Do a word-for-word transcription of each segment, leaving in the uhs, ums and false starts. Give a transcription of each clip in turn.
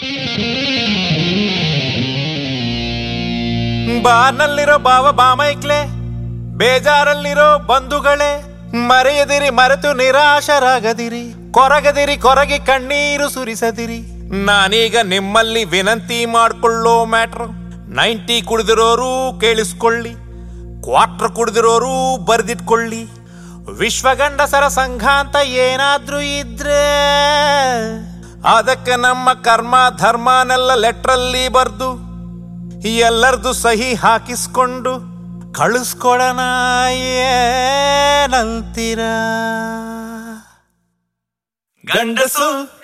ಬಾರ್ನಲ್ಲಿರೋ ಬಾವ ಬಾಮೈಕ್ಲೆ, ಬೇಜಾರಲ್ಲಿರೋ ಬಂಧುಗಳೇ, ಮರೆಯದಿರಿ ಮರೆತು ನಿರಾಶರಾಗದಿರಿ, ಕೊರಗದಿರಿ ಕೊರಗಿ ಕಣ್ಣೀರು ಸುರಿಸದಿರಿ. ನಾನೀಗ ನಿಮ್ಮಲ್ಲಿ ವಿನಂತಿ ಮಾಡ್ಕೊಳ್ಳೋ ಮ್ಯಾಟ್ರು, ನೈಂಟಿ ಕುಡಿದಿರೋರು ಕೇಳಿಸ್ಕೊಳ್ಳಿ, ಕ್ವಾರ್ಟರ್ ಕುಡಿದಿರೋರು ಬರೆದಿಟ್ಕೊಳ್ಳಿ. ವಿಶ್ವಗಂಡಸರ ಸಂಘ ಅಂತ ಏನಾದ್ರೂ ಇದ್ರೆ ಅದಕ್ಕೆ ನಮ್ಮ ಕರ್ಮ ಧರ್ಮನೆಲ್ಲ ಲೆಟ್ರಲ್ಲಿ ಬರ್ದು ಎಲ್ಲರದು ಸಹಿ ಹಾಕಿಸ್ಕೊಂಡು ಕಳಿಸ್ಕೊಡೋಣ ಏನಂತೀರ? ಗಂಡಸು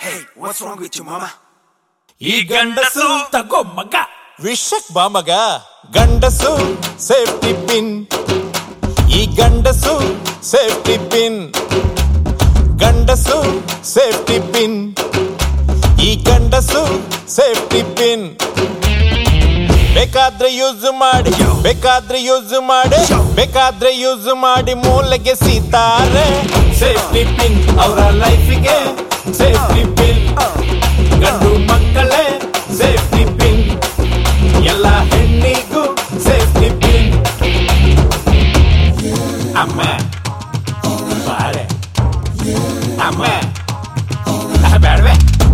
ಈ ಗಂಡಸು ತಗೋ ಮಗ, ವಿಷಕ್ ಬಾ ಮಗ. ಗಂಡಸು ಸೇಫ್ಟಿ ಪಿನ್, ಈ ಗಂಡಸು ಸೇಫ್ಟಿ ಪಿನ್, ಗಂಡಸು ಸೇಫ್ಟಿ ಪಿನ್, ಈ ಗಂಡಸು ಸೇಫ್ಟಿ ಪಿನ್. ಬೇಕಾದ್ರೆ ಯೂಸ್ ಮಾಡಿ, ಬೇಕಾದ್ರೆ ಯೂಸ್ ಮಾಡಿ, ಬೇಕಾದ್ರೆ ಯೂಸ್ ಮಾಡಿ ಮೂಲೆಗೆ ಸೀತಾರೆ. ಸೇಫ್ಟಿ ಪಿನ್ ಅವರ ಲೈಫಿಗೆ ಸೇಫ್ಟಿ ಪಿನ್, ಗಂಡು ಮಕ್ಕಳೇ ಸೇಫ್ಟಿ ಪಿನ್, ಎಲ್ಲ ಹೆಣ್ಣಿಗೂ ಸೇಫ್ಟಿ ಪಿನ್. ಅಮ್ಮ ಬಾಳೆ ಅಮ್ಮ ಬೇಡವೆ.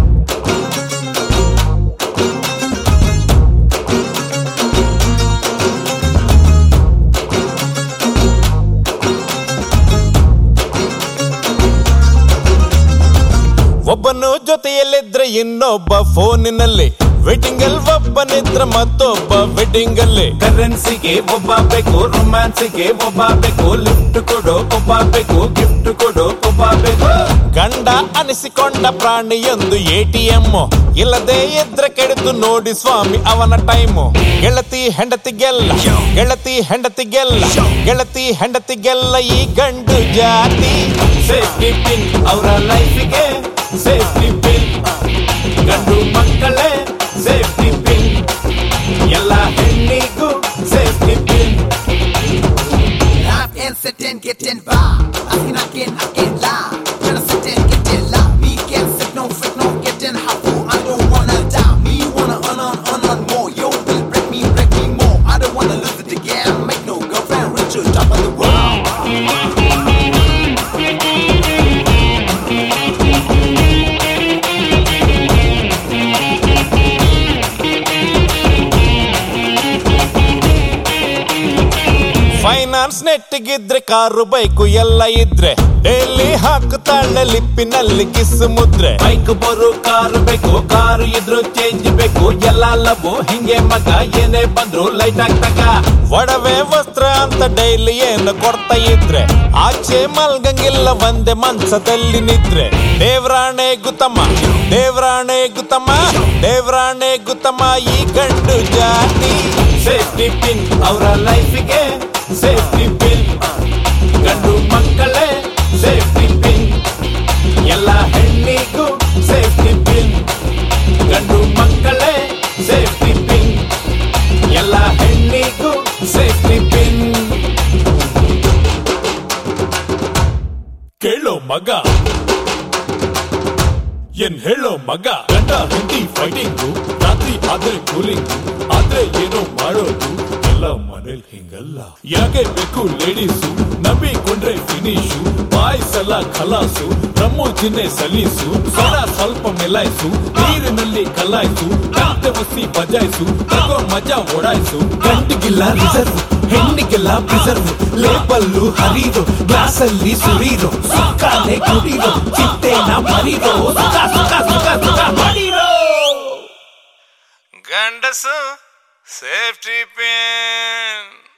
ಒಬ್ಬನು ಜೊತೆಯಲ್ಲಿದ್ರೆ ಇನ್ನೊಬ್ಬ ಫೋನಿನಲ್ಲಿ, ವೆಡ್ಡಿಂಗ್ ಅಲ್ಲಿ ಒಬ್ಬನಿದ್ರೆ ಮತ್ತೊಬ್ಬ ವೆಡ್ಡಿಂಗ್ ಅಲ್ಲಿ. ಕರೆನ್ಸಿಗೆ ಒಬ್ಬ ಬೇಕು, ರೊಮ್ಯಾನ್ಸಿಗೆ ಒಬ್ಬ ಬೇಕು, ಲಿಫ್ಟ್ ಕೊಡೋ ಒಬ್ಬ ಬೇಕು, ಗಿಫ್ಟ್ ಕೊಡೋ ಒಬ್ಬ ಬೇಕು. ಗಂಡ ಅನಿಸಿಕೊಂಡ ಪ್ರಾಣಿಯೊಂದು ಎ ಟಿ ಎಂ, ಇಲ್ಲದೆ ಇದ್ರೆ ಕೆಡಿತು ನೋಡಿ ಸ್ವಾಮಿ ಅವನ ಟೈಮು. ಗೆಳತಿ ಹೆಂಡತಿಗೆಲ್ಲ, ಗೆಳತಿ ಹೆಂಡತಿಗೆಲ್ಲ, ಗೆಳತಿ ಹೆಂಡತಿಗೆಲ್ಲ ಈ ಗಂಡು ಜಾತಿ. ಸೇಫ್ಟಿ ಪಿನ್ ಅವರ ಲೈಫಿಗೆ ಸೇಫ್ಟಿ ಪಿನ್, ಗಂಡು ಮಕ್ಕಳೇ ಸೇಫ್ಟಿ ಪಿನ್, ಎಲ್ಲ ಹೆಣ್ಣಿಗೂ safety pin. Laugh and sit and get in vibe. I can, I can, I can lie. Tryna sit and get in line. Me can't sit, no fit, no get in hot fool. I don't wanna die. Me wanna earn, earn, earn, earn more. Yo, will break me, break me more. I don't wanna lose it again. Make no girlfriend rich or top of the world. Finance ನೆಟ್ಟಿಗಿದ್ರೆ car bike ಎಲ್ಲ ಇದ್ರೆ, daily ಹಾಕುತ್ತಾಳೆ ಲಿಪ್ಪಿನಲ್ಲಿ kiss ಮುದ್ರೆ. Bike ಬರು car ಬೇಕು, car ಇದ್ರು change ಬೇಕು, ಎಲ್ಲ ಲಬು ಹಿಂಗೆ ಮಗ, ಏನೇ ಬಂದ್ರು ಲೈಟ್ ಆಗ್ತಕ. ಒಡವೆ ವಸ್ತ್ರ ಅಂತ ಡೈಲಿ ಏನು ಕೊಡ್ತಾ ಇದ್ರೆ, ಆಚೆ ಮಲ್ಗಂಗಿಲ್ಲ ಒಂದೇ ಮನ್ಸದಲ್ಲಿ ನಿದ್ರೆ. ದೇವ್ರಾಣೆ ಗುತಮ್ಮ, ದೇವ್ರಾಣೆ ಗುತಮ್ಮ, ದೇವ್ರಾಣೆ ಗುತಮ್ಮ ಈ ಗಂಡು ಜಾತಿ. ಸೇಫ್ಟಿ ಪಿನ್ ಅವರ ಲೈಫಿಗೆ ಸೇಫ್ಟಿ ಪಿನ್, ಗಂಡು ಮಕ್ಕಳೇ ಸೇಫ್ಟಿ ಪಿನ್, ಎಲ್ಲ ಹೆಣ್ಣಿಗೂ ಸೇಫ್ಟಿ ಪಿನ್, ಗಂಡು ಮಕ್ಕಳೇ ಸೇಫ್ಟಿ ಪಿನ್, ಎಲ್ಲ ಹೆಣ್ಣಿಗೂ ಸೇಫ್ಟಿ ಪಿನ್. ಕೇಳೋ ಮಗ ಏನ್ ಹೇಳೋ ಮಗ, ಗಂಡ ಹೆಂಡತಿ ಫೈಟಿಂಗು, ರಾತ್ರಿ ಆದ್ರೆ ಕೂಲಿಂಗು, ಆದ್ರೆ ಏನೋ ಮಾಡೋದು ಎಲ್ಲ ಮನೇಲಿ ಹಿಂಗಲ್ಲ. ಯಾಕೆ ಬೇಕು ಲೇಡೀಸು, ನಂಬಿಕೊಂಡ್ರೆ ಫಿನಿಶು, ಬಾಯ್ಸ್ ಎಲ್ಲ ಖಲಾಸು, ರಮ್ಮು ಚಿನ್ನೆ ಸಲೀಸು, ಸೋಡ ಸ್ವಲ್ಪ ಮೆಲಾಯಿಸು, ನೀರಿನಲ್ಲಿ ಕಲ್ಲಾಯ್ಸು, ಕಂತೆ ಬಸ್ಸಿ ಬಜಾಯಿಸು, ತಗೋ ಮಜಾ ಓಡಾಯಿಸು. ಗಂಡಿಗಿಲ್ಲ ರಿಸರ್ವ್, ಹೆಣ್ಣಿಗೆಲ್ಲ ಪ್ರಿಸರ್ವ್, ಲೇಬಲ್ಲು ಹರಿದು, ಗ್ಲಾಸ್ ಅಲ್ಲಿ ಸುರಿದು, ಸುಕ್ಕಾನೆ ಕುಡಿದು, ಚಿಟ್ಟೆನ ಮರಿದು, ಸುಖ ಸುಖ ಸುಖ ಸುಖ ಮಾಡಿರೋ. ಗಂಡಸು ಸೇಫ್ಟಿ ಪಿನ್.